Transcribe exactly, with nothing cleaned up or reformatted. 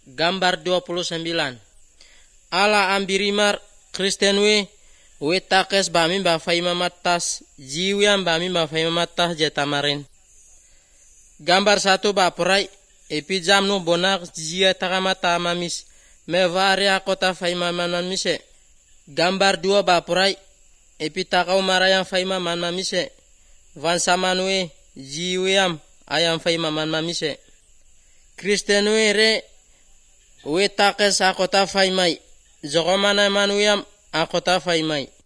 Gambar dua puluh sembilan. Ala ambirimar Kristen we we takes bami ba faima matas jiwiam bami ba faima matas jetamarin. Gambar satu ba purai epi jamnu bonak jia takamata mamis mevaria kota faima manamise. Gambar dua ba purai epi takau marayang faima manamise. Vansamanwe jiwiam ayam faima manamise. Kristen we re we takes akota faimai. Zokomana manuyam akota faimai.